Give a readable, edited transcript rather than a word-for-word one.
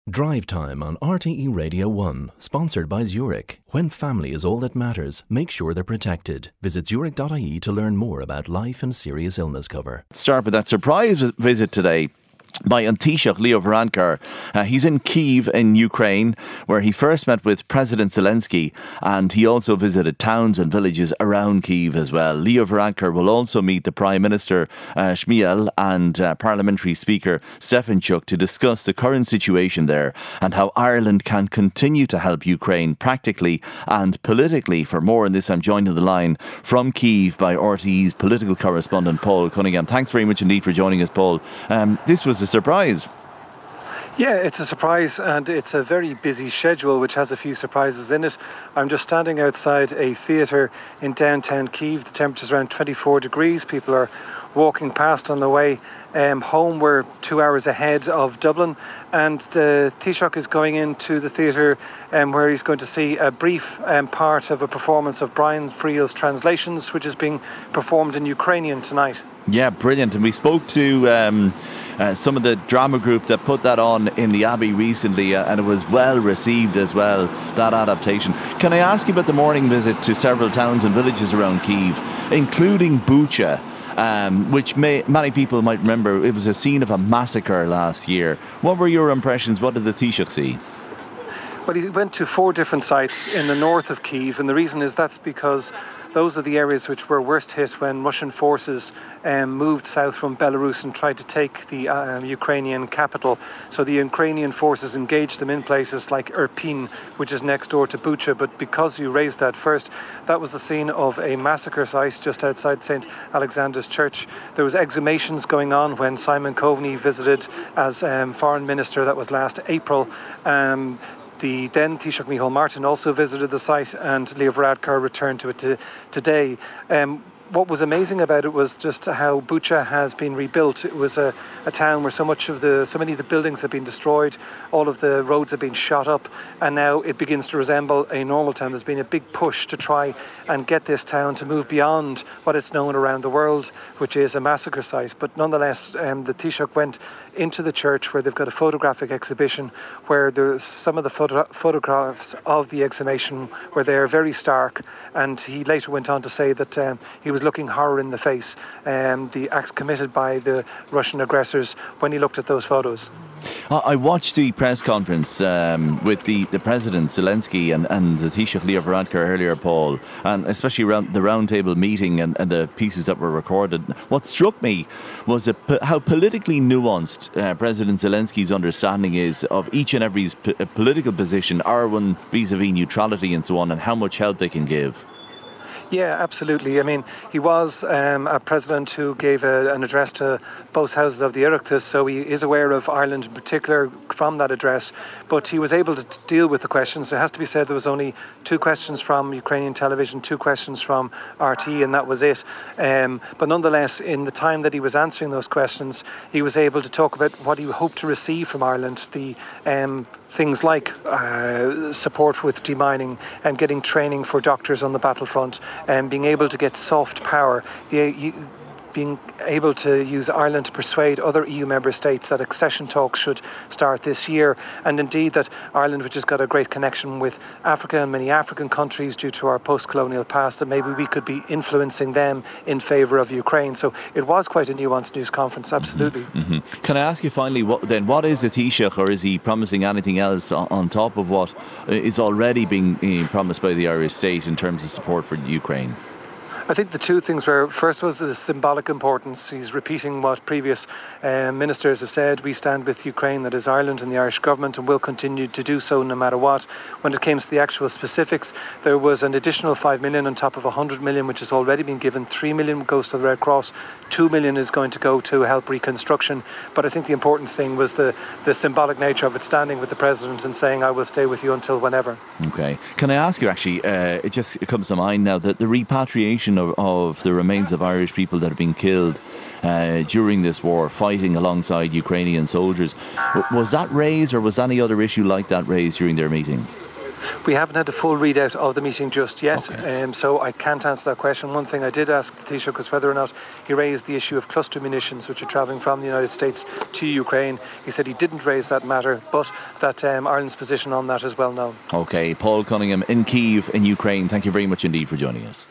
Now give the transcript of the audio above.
Drive Time on RTE Radio 1, sponsored by Zurich. When family is all that matters, make sure they're protected. Visit zurich.ie to learn more about life and serious illness cover. Start with that surprise visit today by An Taoiseach Leo Varadkar. He's in Kyiv in Ukraine, where he first met with President Zelensky, and he also visited towns and villages around Kyiv as well. Leo Varadkar will also meet the Prime Minister Shmuel and Parliamentary Speaker Stefanchuk to discuss the current situation there and how Ireland can continue to help Ukraine practically and politically. For more on this, I'm joined on the line from Kyiv by RTE's political correspondent Paul Cunningham. Thanks very much indeed for joining us, Paul. This was a surprise. Yeah, it's a surprise, and it's a very busy schedule which has a few surprises in it. I'm just standing outside a theatre in downtown Kyiv. The temperature's around 24 degrees. People are walking past on the way home. We're 2 hours ahead of Dublin, and the Taoiseach is going into the theatre where he's going to see a brief part of a performance of Brian Friel's Translations, which is being performed in Ukrainian tonight. Yeah, brilliant. And we spoke to some of the drama group that put that on in the Abbey recently, and it was well received as well, that adaptation. Can I ask you about the morning visit to several towns and villages around Kyiv, including Bucha, which many people might remember, it was a scene of a massacre last year. What were your impressions? What did the Taoiseach see? Well, he went to 4 different sites in the north of Kyiv, and the reason is that's because those are the areas which were worst hit when Russian forces moved south from Belarus and tried to take the Ukrainian capital. So the Ukrainian forces engaged them in places like Irpin, which is next door to Bucha. But because you raised that first, that was the scene of a massacre site just outside St. Alexander's Church. There was exhumations going on when Simon Coveney visited as foreign minister. That was last April. The then Taoiseach Micheál Martin also visited the site, and Leo Varadkar returned to it today. What was amazing about it was just how Bucha has been rebuilt. It was a town where so many of the buildings have been destroyed, all of the roads have been shot up, and now it begins to resemble a normal town. There's been a big push to try and get this town to move beyond what it's known around the world, which is a massacre site. But nonetheless, the Taoiseach went into the church where they've got a photographic exhibition where there's some of the photographs of the exhumation were there, very stark, and he later went on to say that he was looking horror in the face, the acts committed by the Russian aggressors when he looked at those photos. I watched the press conference with the President Zelensky and the Taoiseach Leo Varadkar earlier, Paul, and especially around the roundtable meeting and the pieces that were recorded. What struck me was how politically nuanced President Zelensky's understanding is of each and every political position, our one vis-a-vis neutrality and so on, and how much help they can give. Yeah, absolutely. I mean, he was a president who gave an address to both houses of the Oireachtas, so he is aware of Ireland in particular from that address, but he was able to deal with the questions. It has to be said there was only 2 questions from Ukrainian television, 2 questions from RT, and that was it. But nonetheless, in the time that he was answering those questions, he was able to talk about what he hoped to receive from Ireland, the things like support with demining and getting training for doctors on the battlefront, and being able to get soft power, being able to use Ireland to persuade other EU member states that accession talks should start this year, and indeed that Ireland, which has got a great connection with Africa and many African countries due to our post-colonial past, that maybe we could be influencing them in favour of Ukraine. So it was quite a nuanced news conference, absolutely. Mm-hmm. Can I ask you finally, what is the Taoiseach, or is he promising anything else on top of what is already being promised by the Irish state in terms of support for Ukraine? I think the 2 things were, first was the symbolic importance. He's repeating what previous ministers have said. We stand with Ukraine, that is Ireland, and the Irish government, and will continue to do so no matter what. When it came to the actual specifics, there was an additional 5 million on top of 100 million, which has already been given. 3 million goes to the Red Cross, 2 million is going to go to help reconstruction. But I think the important thing was the symbolic nature of it, standing with the President and saying, I will stay with you until whenever. Okay. Can I ask you, actually, it comes to mind now, that the repatriation of the remains of Irish people that have been killed during this war, fighting alongside Ukrainian soldiers, was that raised, or was any other issue like that raised during their meeting? We haven't had a full readout of the meeting just yet, so I can't answer that question. One thing I did ask Taoiseach was whether or not he raised the issue of cluster munitions which are travelling from the United States to Ukraine. He said he didn't raise that matter, but that Ireland's position on that is well known. OK, Paul Cunningham in Kyiv in Ukraine, thank you very much indeed for joining us.